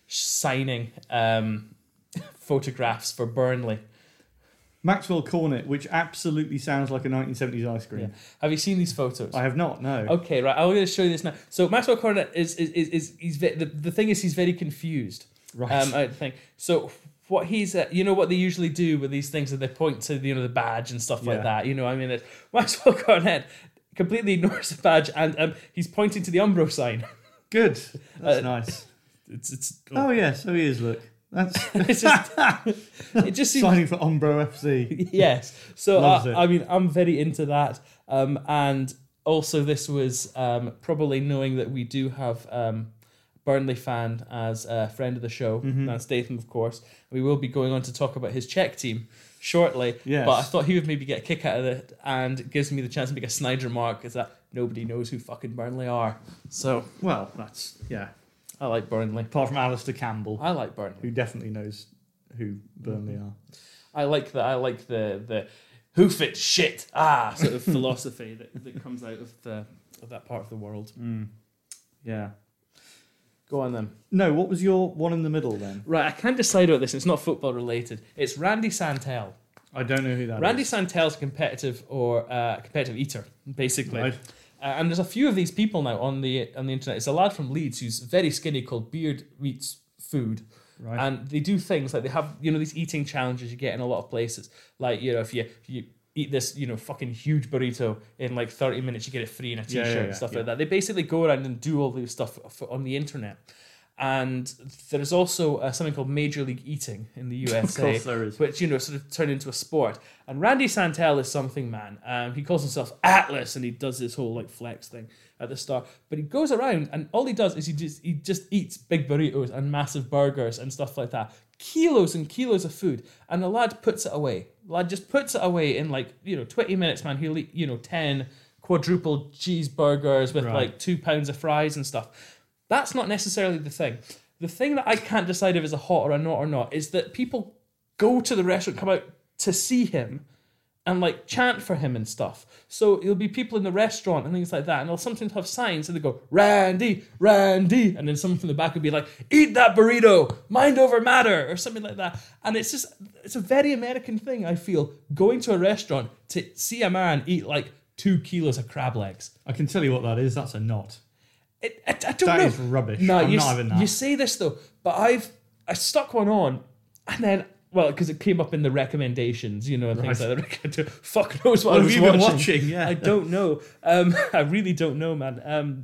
signing um, photographs for Burnley. Maxwell Cornet, which absolutely sounds like a nineteen seventies ice cream. Yeah. Have you seen these photos? I have not. No. Okay, right. I'm going to show you this now. So Maxwell Cornet is is is, is he's ve- the the thing is he's very confused. Right. Um, I think so. What he's, uh, you know, what they usually do with these things is they point to you know the badge and stuff Yeah. like that. You know, I mean, it, Maxwell Cornet completely ignores the badge and um, he's pointing to the Umbro sign. Good. That's Uh, nice. It's it's Oh yeah, so he is. Look, that's it's just it just seems signing for Umbro F C. yes. So Loves uh, it. I mean, I'm very into that. Um, and also, this was um, probably knowing that we do have um, Burnley fan as a friend of the show, Mm-hmm. Dan Statham, of course. We will be going on to talk about his Czech team shortly. Yes. But I thought he would maybe get a kick out of it, and it gives me the chance to make a snide remark, is that nobody knows who fucking Burnley are. So Well, that's yeah. I like Burnley. Apart from Alistair Campbell, I like Burnley. who definitely knows who Burnley Mm-hmm. are. I like the I like the the hoof it shit ah sort of philosophy that, that comes out of the of that part of the world. Mm. Yeah. Go on then. No, what was your one in the middle then? Right, I can't decide about this. It's not football related. It's Randy Santel. I don't know who that is. Randy Santel's a competitive or uh, competitive eater, basically. Right. Uh, and there's a few of these people now on the on the internet. It's a lad from Leeds who's very skinny called Beard Meats Food. Right. And they do things like they have, you know, these eating challenges you get in a lot of places. Like, you know, if you if you eat this, you know, fucking huge burrito in like thirty minutes, you get it free in a t-shirt Yeah, yeah, yeah, and stuff yeah. like that. They basically go around and do all this stuff for, on the internet. And there's also uh, something called Major League Eating in the U S A, Of course there is. which, you know, sort of turned into a sport. And Randy Santel is something, man. Um, he calls himself Atlas, and he does this whole like flex thing at the start. But he goes around, and all he does is he just he just eats big burritos and massive burgers and stuff like that. Kilos and kilos of food, and the lad puts it away. The lad just puts it away in like, you know, twenty minutes, man. He'll eat, you know, ten quadruple cheeseburgers with Right. like two pounds of fries and stuff. That's not necessarily the thing. The thing that I can't decide if it's a hot or a not or not is that people go to the restaurant, come out to see him and like chant for him and stuff. So there'll be people in the restaurant and things like that, and they'll sometimes have signs and they go, Randy, Randy, and then someone from the back will be like, eat that burrito, mind over matter, or something like that. And it's just, it's a very American thing, I feel, going to a restaurant to see a man eat like two kilos of crab legs. I can tell you what that is. That's a knot. It, I, I don't That know. is rubbish. No, I'm you, not s- having that. you say this though, but I've I stuck one on, and then well, because it came up in the recommendations, you know, and things Right. like that. Fuck knows what, What I have was you been watching. watching? Yeah. I don't know. Um, I really don't know, man. Um,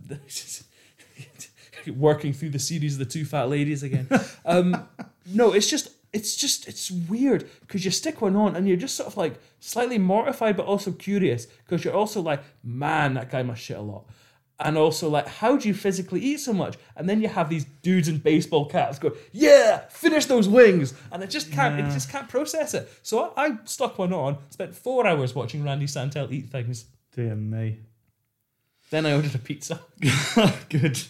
working through the series of the Two Fat Ladies again. Um, no, it's just. It's just, it's weird because you stick one on and you're just sort of like slightly mortified but also curious because you're also like, man, that guy must shit a lot. And also like, how do you physically eat so much? And then you have these dudes in baseball caps go, yeah, finish those wings. And it just can't, Yeah. it just can't process it. So I, I stuck one on, spent four hours watching Randy Santel eat things. Dear me. Then I ordered a pizza. Good.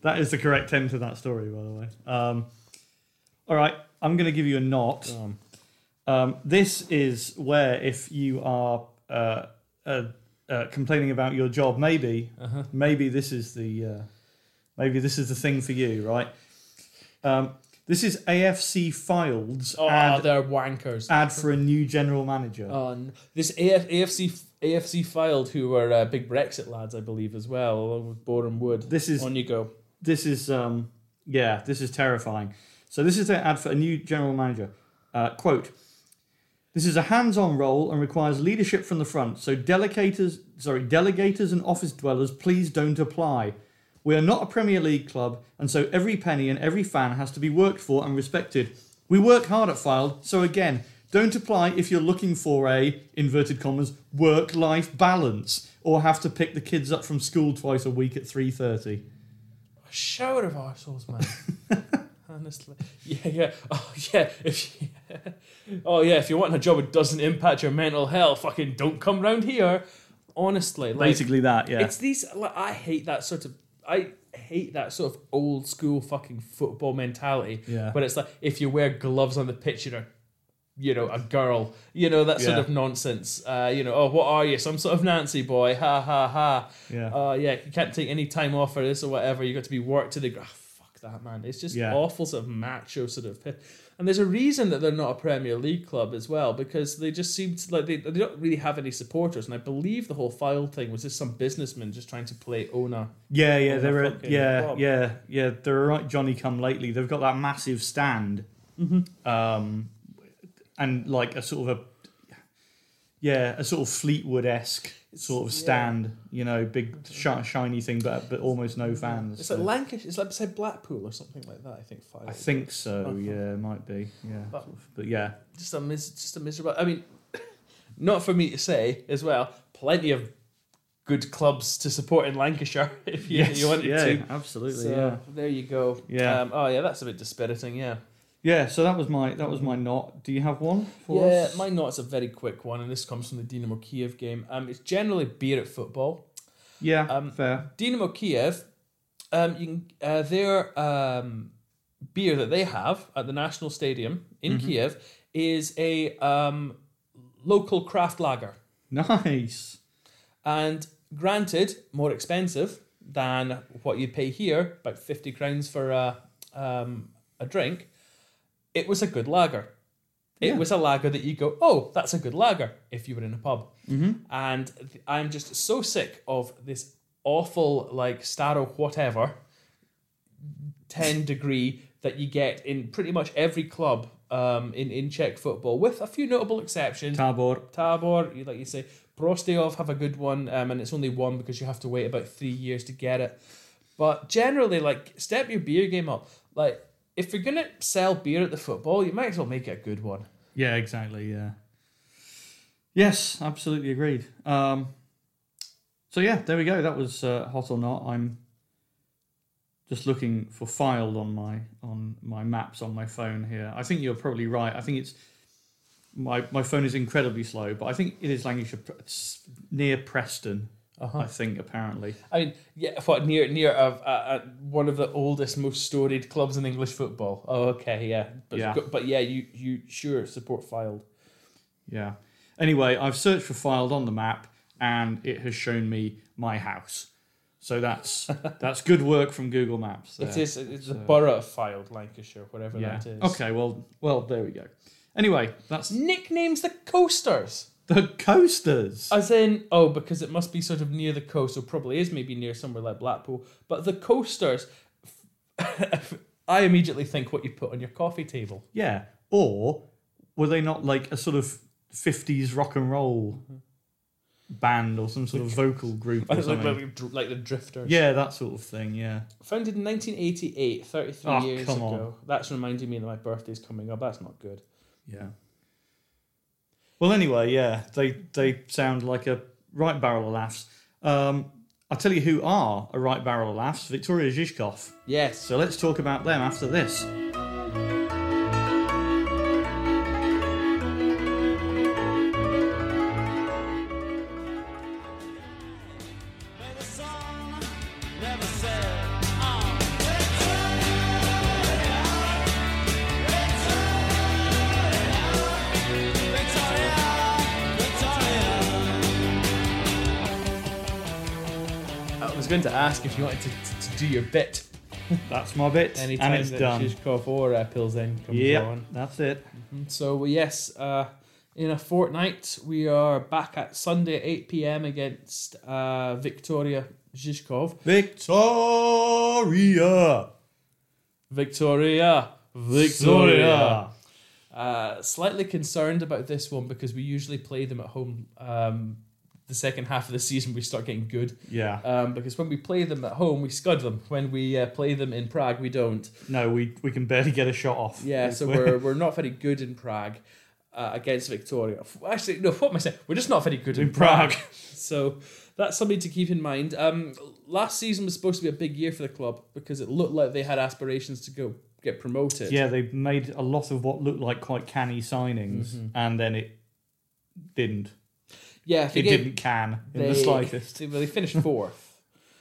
That is the correct end to that story, by the way. Um, all right, I'm going to give you a knot. Um, Um, this is where if you are uh, uh, uh, complaining about your job, maybe, uh-huh. maybe this is the uh, maybe this is the thing for you, right? Um, this is A F C Field's Oh, ad, they're wankers. ad for a new general manager. Oh, n- this A F, AFC AFC Filed, who were uh, big Brexit lads, I believe, as well, along with Boreham Wood. This is On you go. this is um, yeah, this is terrifying. So this is their ad for a new general manager. Uh, quote. This is a hands-on role and requires leadership from the front. So delegators, sorry, delegators and office dwellers, please don't apply. We are not a Premier League club, and so every penny and every fan has to be worked for and respected. We work hard at Filed, so again, don't apply if you're looking for a, inverted commas, work-life balance, or have to pick the kids up from school twice a week at three thirty. A shower of arseholes, man. Honestly. Yeah, yeah. Oh, yeah. If you, oh, yeah. If you want a job that doesn't impact your mental health, fucking don't come round here. Honestly. Like, Basically that, yeah. It's these... Like, I hate that sort of... I hate that sort of old school fucking football mentality. Yeah. But it's like, if you wear gloves on the pitch, you're a, you know, a girl. You know, that sort Yeah. of nonsense. Uh, you know, oh, what are you? Some sort of Nancy boy. Ha, ha, ha. Yeah. Uh, yeah, you can't take any time off for this or whatever. You got to be worked to the... Oh, fuck that, man. It's just Yeah. awful sort of macho sort of... And there's a reason that they're not a Premier League club as well, because they just seem to, like, they, they don't really have any supporters. And I believe the whole File thing was just some businessman just trying to play owner. Yeah, yeah, on they're the a, fucking yeah, club. yeah, yeah. They're a right Johnny Come Lately. They've got that massive stand, Mm-hmm. um, and like a sort of a yeah, a sort of Fleetwood-esque sort of yeah. stand. You know, big sh- shiny thing, but but almost no fans. It's so. like Lancashire, it's like beside Blackpool or something like that, I think. File. I think so. Uh-huh. Yeah, it might be. Yeah, But- sort of, but yeah, Just a, mis- just a miserable... I mean, not for me to say as well, plenty of good clubs to support in Lancashire if you, yes, you wanted yeah, to. absolutely. So, yeah, there you go. Yeah. Um, oh, yeah, that's a bit dispiriting, yeah. yeah. So that was my that was my knot. Do you have one for Yeah, us? my not's a very quick one, and this comes from the Dynamo Kiev game. Um, it's generally beer at football. Yeah, Um, fair. Dynamo Kiev, um, you can, uh, their um, beer that they have at the National Stadium in Mm-hmm. Kiev is a um, local craft lager. Nice. And granted, more expensive than what you'd pay here, about fifty crowns for a, um, a drink. It was a good lager. It Yeah. was a lager that you go, oh, that's a good lager, if you were in a pub. Mm-hmm. And th- I'm just so sick of this awful, like, Staro whatever, ten degree that you get in pretty much every club um, in, in Czech football, with a few notable exceptions. Tabor. Tabor, you- like you say, Prostejov have a good one, um, and it's only one because you have to wait about three years to get it. But generally, like, step your beer game up. Like, if you're gonna sell beer at the football, you might as well make it a good one. Yeah, exactly. Yeah. Yes, absolutely agreed. Um, so yeah, there we go. That was uh, hot or not. I'm just looking for Filed on my on my maps on my phone here. I think you're probably right. I think it's my my phone is incredibly slow, but I think it is Lancashire, it's near Preston. Uh-huh. I think apparently. I mean, yeah, what near near uh, uh, uh, one of the oldest, most storied clubs in English football. Oh, okay, yeah, but Yeah. but yeah, you you sure support Filed. Yeah. Anyway, I've searched for Filed on the map, and it has shown me my house. So that's that's good work from Google Maps. There. It is it's the So- borough of Filed, Lancashire, whatever Yeah. that is. Okay. Well. Well. There we go. Anyway, that's Nicknames the coasters. the coasters. As in, oh, because it must be sort of near the coast, so probably is maybe near somewhere like Blackpool. But the coasters, I immediately think what you put on your coffee table. Yeah. Or were they not like a sort of fifties rock and roll band or some sort of vocal group or Like, something? like, dr- like the Drifters. Yeah, that sort of thing. Yeah. Founded in nineteen eighty-eight, thirty-three Oh, years come ago. That's reminding me that my birthday's coming up. That's not good. Yeah. Well, anyway, yeah, they they sound like a right barrel of laughs. Um, I'll tell you who are a right barrel of laughs: Victoria Zhizkov. Yes. So let's talk about them after this. But the song never said, oh. I was going to ask if you wanted to, to, to do your bit That's my bit, anytime and it's that done. Zhizkov or uh, Pilsen comes Yep, on. that's it. Mhm. So yes, uh, in a fortnight we are back at Sunday at eight p.m. against uh, Victoria Zhizkov. Victoria! Victoria, Victoria. Uh, slightly concerned about this one because we usually play them at home. Um, the second half of the season we start getting good. Yeah. Um, because when we play them at home, we scud them. When we uh, play them in Prague, we don't. No, we, we can barely get a shot off. Yeah, so we're we're not very good in Prague uh, against Victoria. Actually, no, what am I saying? We're just not very good in, In Prague. So that's something to keep in mind. Um, last season was supposed to be a big year for the club because it looked like they had aspirations to go get promoted. Yeah, they made a lot of what looked like quite canny signings, Mhm. and then it didn't. Yeah, they It gave- didn't can in they, the slightest. They, well, they finished fourth,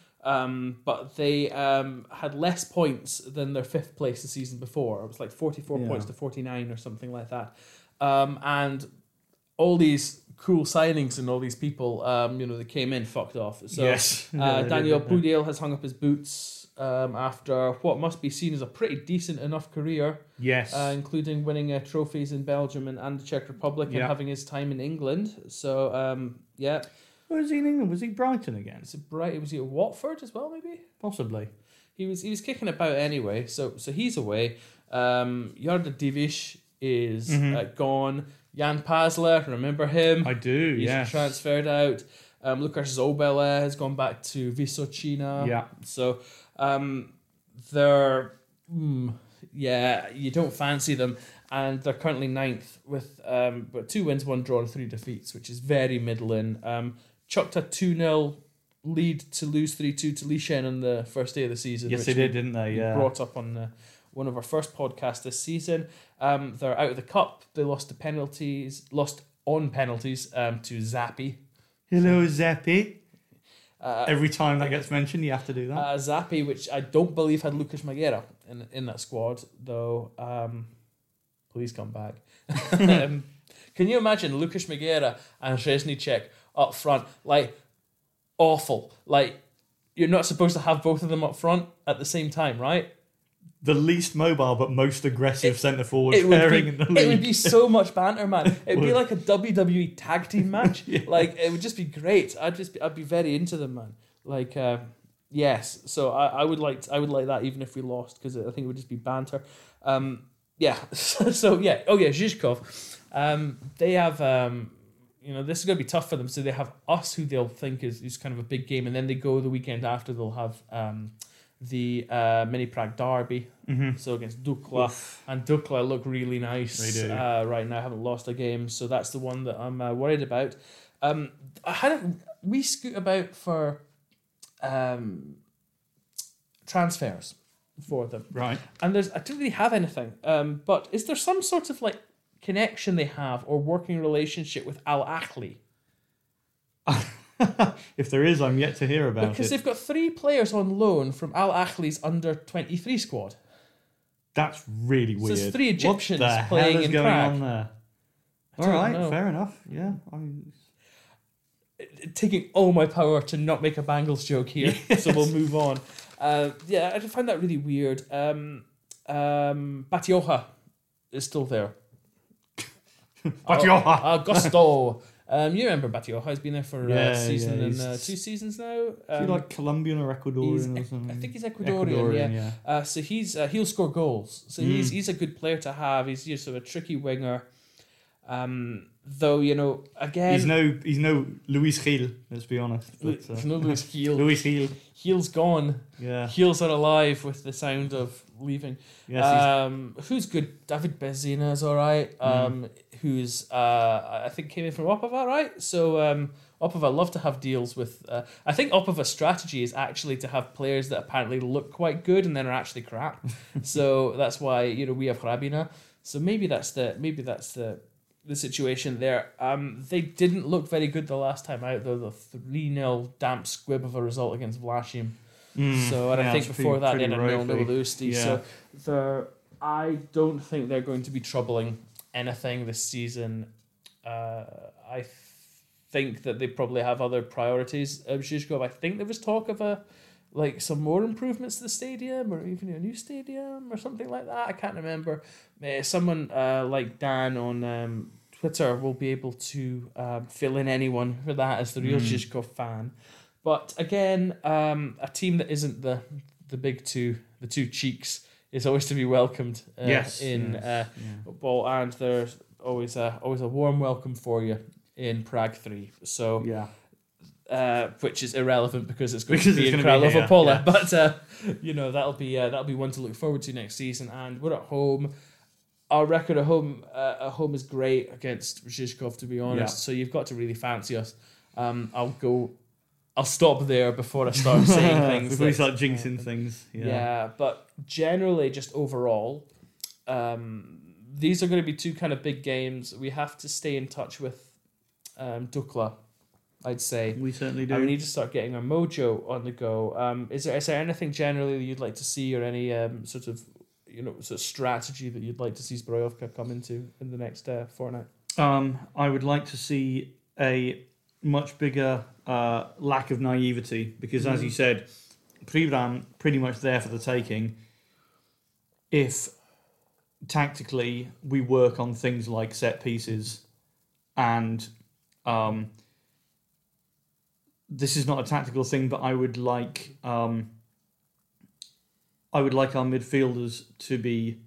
um, but they um, had less points than their fifth place the season before. It was like forty-four Yeah. points to forty-nine or something like that. Um, and all these cool signings and all these people, um, you know, that came in fucked off. So Yes. uh, Yeah, they Daniel did, yeah. Pudel has hung up his boots um, after what must be seen as a pretty decent enough career. Yes. Uh, including winning uh, trophies in Belgium and, and the Czech Republic and Yeah. having his time in England. So, um, yeah. Where was he in England? Was he Brighton again? It's a bright. Was he at Watford as well? Maybe Possibly. he was. He was kicking about anyway. So, so he's away. Um, Jarda Divish is Mhm. uh, gone. Jan Pasler, remember him? I do, He's yes. transferred out. Um, Lukas Zobele has gone back to Vysočina. Yeah. So, um, they're. Mm, Yeah, you don't fancy them, and they're currently ninth with um, but two wins, one draw, and three defeats, which is very middling. Um, chucked a two nil lead to lose three two to Lishen on the first day of the season. Yes, which they did, we- didn't they? we Yeah. brought up on uh, one of our first podcasts this season. Um, they're out of the cup. They lost to penalties, lost on penalties um, to Zappi. Hello, Zeppi. Uh, Every time that gets mentioned, you have to do that. Uh, Zappi, which I don't believe had Lucas Maguera in in that squad, though. Um, please come back. um, can you imagine Lucas Maguera and Reznicek up front? Like, awful. Like, you're not supposed to have both of them up front at the same time, right? The least mobile but most aggressive centre forward It would, pairing be, in the league. it would be so much banter, man. It would be would. like a W W E tag team match. Yeah. Like, it would just be great. I'd just be, I'd be very into them, man. Like, uh, yes. So I, I would like I would like that even if we lost because I think it would just be banter. Um, yeah. so yeah. Oh yeah, Zhizkov. Um, they have um, you know, this is going to be tough for them. So they have us, who they'll think is, is kind of a big game, and then they go the weekend after. They'll have um, the uh, Mini Prague Derby, Mhm. so against Dukla, and Dukla look really nice. They do. Uh, right now, haven't lost a game, so that's the one that I'm uh, worried about. Um, I had a we scoot about for um, transfers for them, Right. and there's I don't really have anything. Um, but is there some sort of like connection they have or working relationship with Al Ahly? If there is, I'm yet to hear about Because it. they've got three players on loan from Al Ahly's under twenty-three squad. That's really So weird. there's three Egyptians what the playing hell is in going Prague. on there? I All don't right, know. fair enough. Yeah, I mean, Taking all my power to not make a Bangles joke here, so we'll move on. Uh, yeah, I just find that really weird. Um, um, Batioha is still there. Batioha. Oh, Augusto. Um, you remember Batioha? He's been there for uh, Yeah, a season yeah, and he's- uh, two seasons now. is he Um, like Colombian or Ecuadorian or he's- something? I think he's Ecuadorian, yeah. yeah. Uh, so he's uh, he'll score goals. So he's Mm. he's a good player to have. He's just sort of a tricky winger. Um, though you know again, He's no, he's no Luis Gil. Let's be honest. But, uh, no Luis Heel. Luis Gil. Heel's gone. Yeah. Heels are alive with the sound of leaving. Yes. he's- Um, who's good? David Bezina is all right. Um, who's uh, I think came in from Opava, right? So um, Opava love to have deals with. Uh, I think Opava's strategy is actually to have players that apparently look quite good and then are actually crap. So that's why you know we have Hrabina. So maybe that's the maybe that's the the situation there. Um, they didn't look very good the last time out though. The three nil damp squib of a result against Vlashim. Mm, So and yeah, I think it's before pretty- that they pretty had a nil nil ropey. Usti. Yeah. So they're, I don't think they're going to be troubling anything this season. Uh, I think that they probably have other priorities. Um, Zhizkov, I think there was talk of a like some more improvements to the stadium, or even a new stadium, or something like that. I can't remember. Uh, someone uh, like Dan on um, Twitter will be able to um, fill in anyone for that as the real mm. Zhizkov fan. But again, um, a team that isn't the the big two, the two cheeks, is always to be welcomed uh, yes, in yes, uh, yeah. football, and there's always a always a warm welcome for you in Prague three. So yeah. Uh, which is irrelevant because it's going because to be in Kralova Pole, yeah. But uh, you know that'll be uh, that'll be one to look forward to next season. And we're at home. Our record at home uh, at home is great against Zhizkov, to be honest. Yeah. So you've got to really fancy us. Um, I'll go. I'll stop there before I start saying things. Before we start jinxing things. Yeah. yeah, but generally, just overall, um, these are going to be two kind of big games. We have to stay in touch with um, Dukla. I'd say we certainly do. And we need to start getting our mojo on the go. Um, is there is there anything generally that you'd like to see, or any um, sort of you know sort of strategy that you'd like to see Zbrojovka come into in the next uh, fortnight? Um, I would like to see a much bigger uh, lack of naivety, because mm. as you said, Příbram pretty much there for the taking. If tactically we work on things like set pieces, and um. This is not a tactical thing, but I would like um, I would like our midfielders to be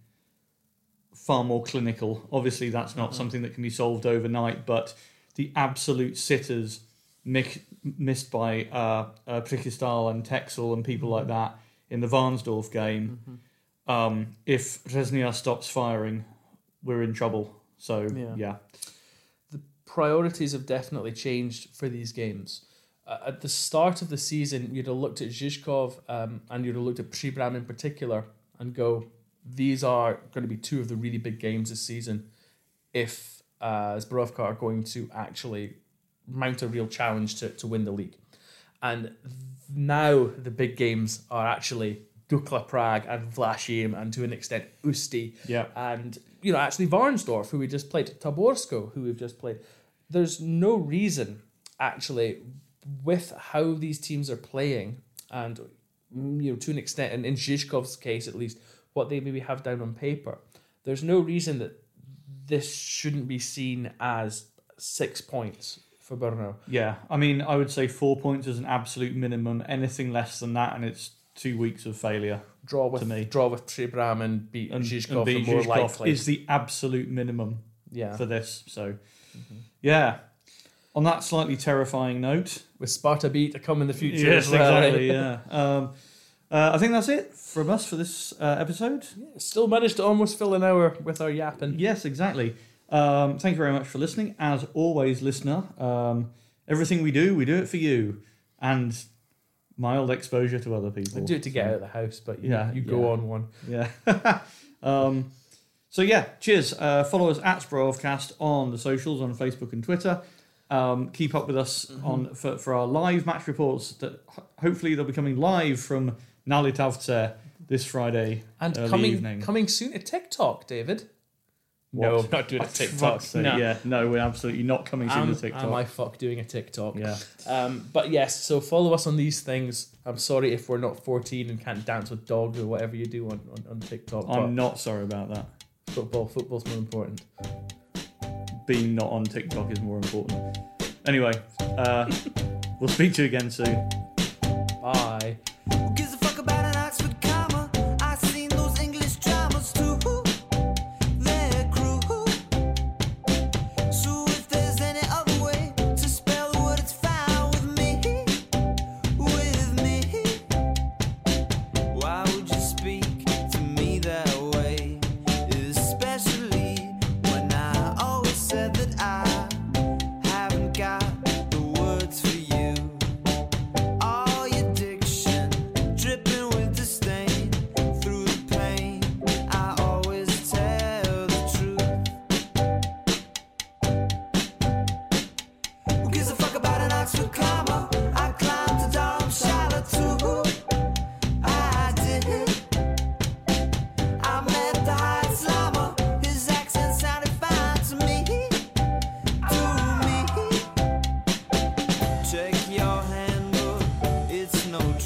far more clinical. Obviously, that's not mm-hmm. something that can be solved overnight, but the absolute sitters mi- missed by uh, uh, Prichistal and Texel and people mm-hmm. like that in the Varnsdorf game, mm-hmm. um, if Reznia stops firing, we're in trouble. So, yeah. yeah. The priorities have definitely changed for these games. Uh, at the start of the season, you'd have looked at Zhizkov um, and you'd have looked at Příbram in particular and go, these are going to be two of the really big games this season if uh, Zbrojovka are going to actually mount a real challenge to, to win the league. And now the big games are actually Dukla Prague and Vlašim, and to an extent Ústí. Yeah. And, you know, actually Varnsdorf, who we just played, Taborsko, who we've just played. There's no reason, actually, with how these teams are playing, and you know, to an extent, and in Zhizkov's case at least, what they maybe have down on paper, there's no reason that this shouldn't be seen as six points for Brno. Yeah, I mean, I would say four points is an absolute minimum. Anything less than that, and it's two weeks of failure. Draw with to me. Draw with Příbram and beat and, Zhizkov and beat more Zhizkov likely is the absolute minimum. Yeah. For this, so mm-hmm. yeah. On that slightly terrifying note, with Sparta beat to come in the future. Yes, as well. exactly. Yeah. Um, uh, I think that's it from us for this uh, episode. Yeah, still managed to almost fill an hour with our yapping. Yes, exactly. Um, thank you very much for listening. As always, listener, um, everything we do, we do it for you, and mild exposure to other people. I do it to get out of the house, but you, yeah, you go yeah. on one. Yeah. um, so yeah, cheers. Uh, follow us at Zbrojovcast on the socials, on Facebook and Twitter. Um, keep up with us mm-hmm. on for, for our live match reports that hopefully they'll be coming live from Nalitavce this Friday and early coming evening. coming soon to TikTok, David. What? No, I'm not doing a TikTok. No. Yeah, no, we're absolutely not coming soon am, to TikTok. Am I fuck doing a TikTok? Yeah. Um, but yes, so follow us on these things. I'm sorry if we're not fourteen and can't dance with dogs or whatever you do on, on, on TikTok. I'm not sorry about that. Football, football's more important. Being not on TikTok is more important. Anyway, uh, we'll speak to you again soon. Bye.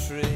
tree.